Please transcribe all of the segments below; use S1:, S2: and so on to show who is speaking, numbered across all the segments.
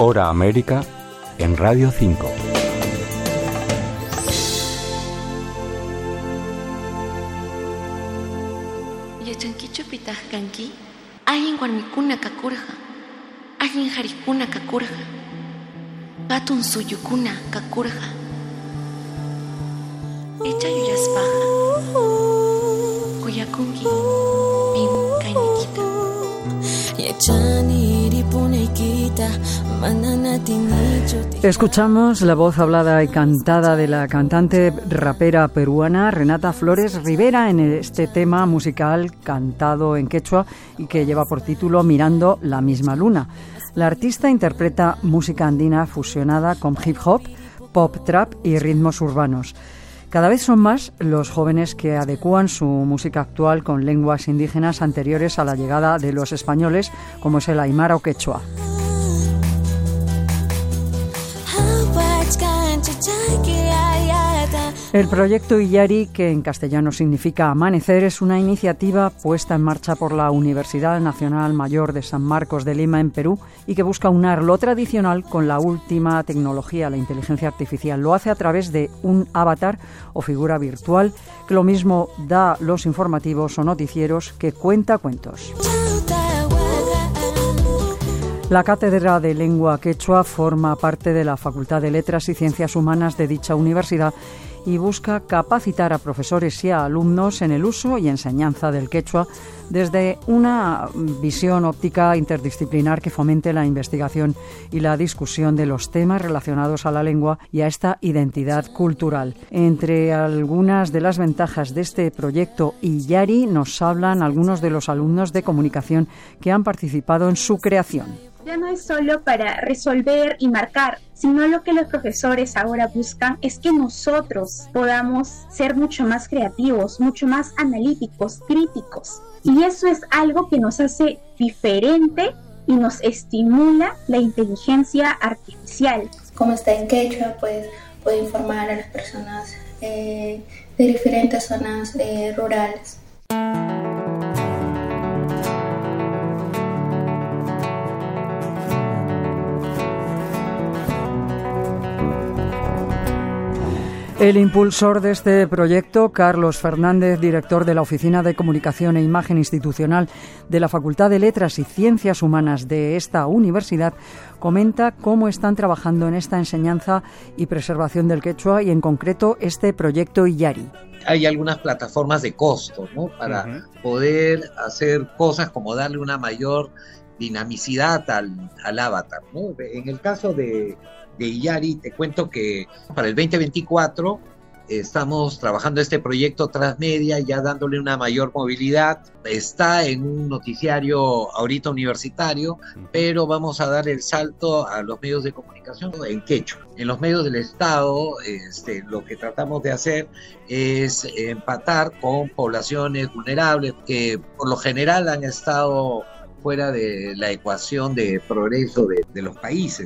S1: Hora América en Radio 5.
S2: Yachankichu pitahkanki, ayin warmikuna kakurqa, ayin harikuna kakurqa, patun suyukuna kakurqa. Echa yuyaspaqa, kuyakunki pin kaynikita.
S3: Escuchamos la voz hablada y cantada de la cantante rapera peruana Renata Flores Rivera en este tema musical cantado en quechua y que lleva por título Mirando la misma luna. La artista interpreta música andina fusionada con hip hop, pop trap y ritmos urbanos. Cada vez son más los jóvenes que adecúan su música actual con lenguas indígenas anteriores a la llegada de los españoles, como es el aymara o quechua. El proyecto Illari, que en castellano significa amanecer, es una iniciativa puesta en marcha por la Universidad Nacional Mayor de San Marcos de Lima, en Perú, y que busca unar lo tradicional con la última tecnología, la inteligencia artificial. Lo hace a través de un avatar o figura virtual que lo mismo da los informativos o noticieros que cuenta cuentos. La Cátedra de Lengua Quechua forma parte de la Facultad de Letras y Ciencias Humanas de dicha universidad y busca capacitar a profesores y a alumnos en el uso y enseñanza del quechua desde una visión óptica interdisciplinar que fomente la investigación y la discusión de los temas relacionados a la lengua y a esta identidad cultural. Entre algunas de las ventajas de este proyecto Illari nos hablan algunos de los alumnos de comunicación que han participado en su creación.
S4: Ya no es solo para resolver y marcar, sino lo que los profesores ahora buscan es que nosotros podamos ser mucho más creativos, mucho más analíticos, críticos. Y eso es algo que nos hace diferente y nos estimula la inteligencia artificial.
S5: Como está en quechua, pues puede informar a las personas de diferentes zonas rurales.
S3: El impulsor de este proyecto, Carlos Fernández, director de la Oficina de Comunicación e Imagen Institucional de la Facultad de Letras y Ciencias Humanas de esta universidad, comenta cómo están trabajando en esta enseñanza y preservación del quechua y en concreto este proyecto Illari.
S6: Hay algunas plataformas de costo, ¿no? Para poder hacer cosas como darle una mayor dinamicidad al avatar, ¿no? En el caso de Illari, te cuento que para el 2024 estamos trabajando este proyecto transmedia, ya dándole una mayor movilidad. Está en un noticiario ahorita universitario, pero vamos a dar el salto a los medios de comunicación en quechua. En los medios del Estado, lo que tratamos de hacer es empatar con poblaciones vulnerables que por lo general han estado fuera de la ecuación de progreso de los países.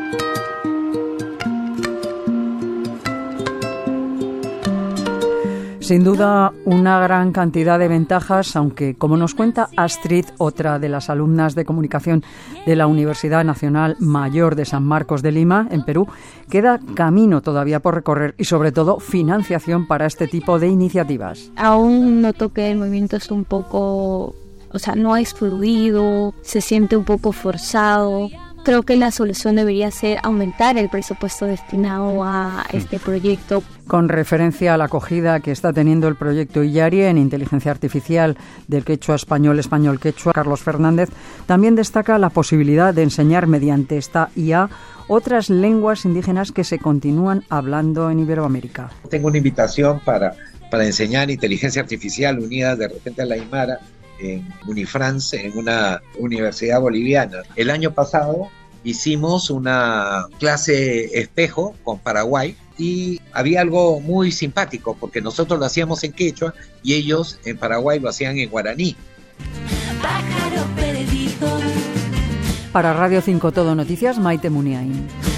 S3: Sin duda, una gran cantidad de ventajas, aunque, como nos cuenta Astrid, otra de las alumnas de comunicación de la Universidad Nacional Mayor de San Marcos de Lima, en Perú, queda camino todavía por recorrer y, sobre todo, financiación para este tipo de iniciativas.
S7: Aún noto que el movimiento es un poco, no es fluido, se siente un poco forzado. Creo que la solución debería ser aumentar el presupuesto destinado a este proyecto.
S3: Con referencia a la acogida que está teniendo el proyecto Illari en inteligencia artificial del quechua español quechua, Carlos Fernández también destaca la posibilidad de enseñar mediante esta IA otras lenguas indígenas que se continúan hablando en Iberoamérica.
S6: Tengo una invitación para enseñar inteligencia artificial unida de repente a la aymara en Unifrance, en una universidad boliviana. El año pasado hicimos una clase espejo con Paraguay y había algo muy simpático porque nosotros lo hacíamos en quechua y ellos en Paraguay lo hacían en guaraní.
S3: Para Radio 5 Todo Noticias, Maite Muniain.